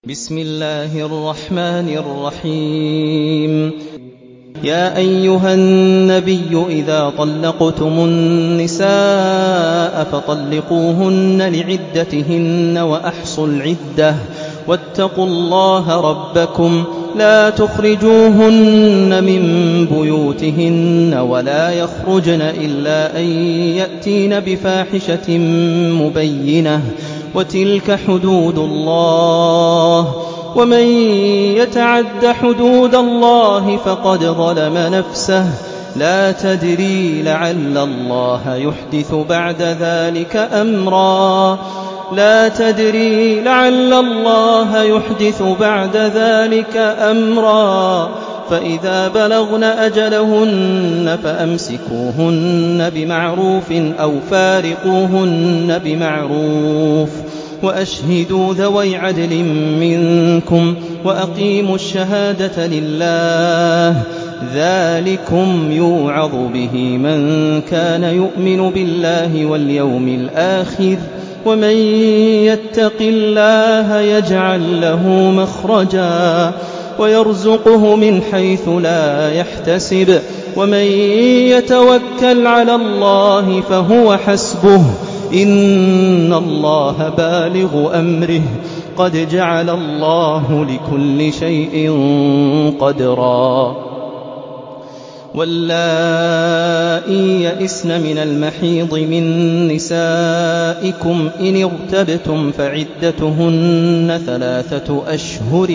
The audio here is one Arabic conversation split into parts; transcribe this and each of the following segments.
بسم الله الرحمن الرحيم. يا أيها النبي إذا طلقتم النساء فطلقوهن لعدتهن وأحصوا العدة واتقوا الله ربكم لا تخرجوهن من بيوتهن ولا يخرجن إلا أن يأتين بفاحشة مبينة وتلك حدود الله ومن يتعد حدود الله فقد ظلم نفسه لا تدري لعل الله يحدث بعد ذلك أمرا فإذا بلغن أجلهن فأمسكوهن بمعروف أو فارقوهن بمعروف وأشهدوا ذوي عدل منكم وأقيموا الشهادة لله ذلكم يوعظ به من كان يؤمن بالله واليوم الآخر ومن يتق الله يجعل له مخرجا ويرزقه من حيث لا يحتسب ومن يتوكل على الله فهو حسبه إن الله بالغ أمره قد جعل الله لكل شيء قدرا. واللائي يئسن من المحيض من نسائكم إن ارتبتم فعدتهن 3 أشهر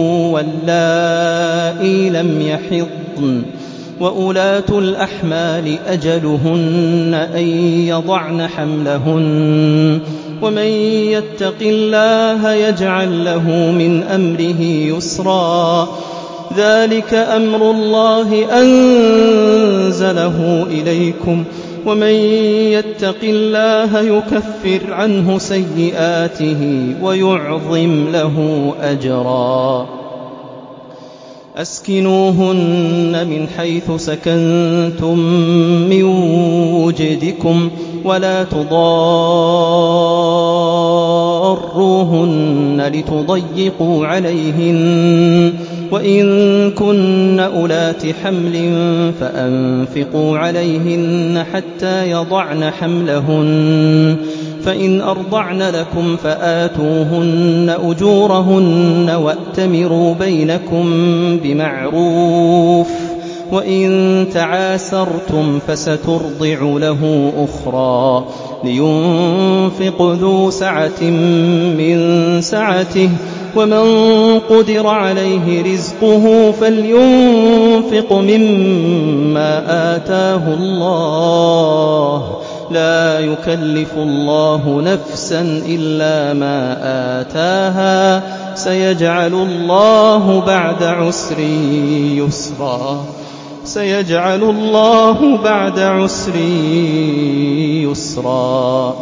واللائي لم يحضن وأولاة الأحمال أجلهن أن يضعن حملهن ومن يتق الله يجعل له من أمره يسرا ذلك أمر الله أنزله إليكم ومن يتق الله يكفر عنه سيئاته ويعظم له أجرا. أسكنوهن من حيث سكنتم من وجدكم ولا تضاروهن لتضيقوا عليهن وإن كن أولات حمل فأنفقوا عليهن حتى يضعن حملهن فإن أرضعن لكم فآتوهن أجورهن وأتمروا بينكم بمعروف وإن تعاسرتم فسترضع له أخرى لينفق ذو سعة من سعته ومن قدر عليه رزقه فلينفق مما آتاه الله لا يكلف الله نفسا إلا ما آتاها سيجعل الله بعد عسر يسرا.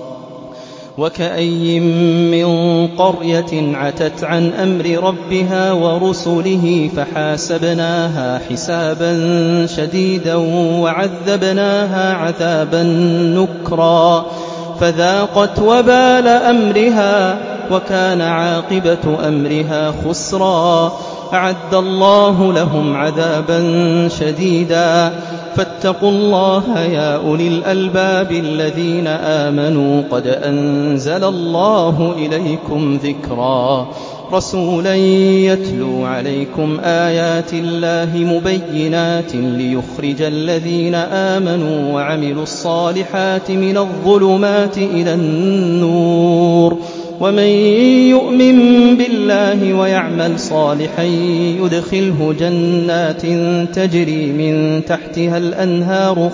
وكأي من قرية عتت عن أمر ربها ورسله فحاسبناها حسابا شديدا وعذبناها عذابا نكرا فذاقت وبال أمرها وكان عاقبة أمرها خسرا. أعد الله لهم عذابا شديدا فاتقوا الله يا أولي الألباب الذين آمنوا قد أنزل الله إليكم ذكرا رسولا يتلو عليكم آيات الله مبينات ليخرج الذين آمنوا وعملوا الصالحات من الظلمات إلى النور ومن يؤمن بالله ويعمل صالحا يدخله جنات تجري من تحتها الأنهار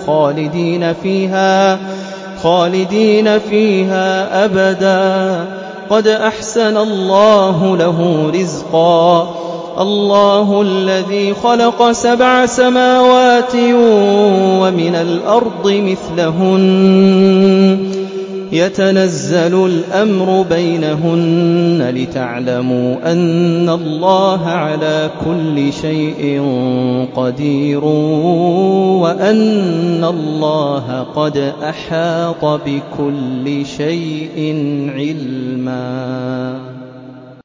خالدين فيها أبدا قد أحسن الله له رزقا. الله الذي خلق 7 سماوات ومن الأرض مثلهن يتنزل الأمر بينهن لتعلموا أن الله على كل شيء قدير وأن الله قد أحاط بكل شيء علما.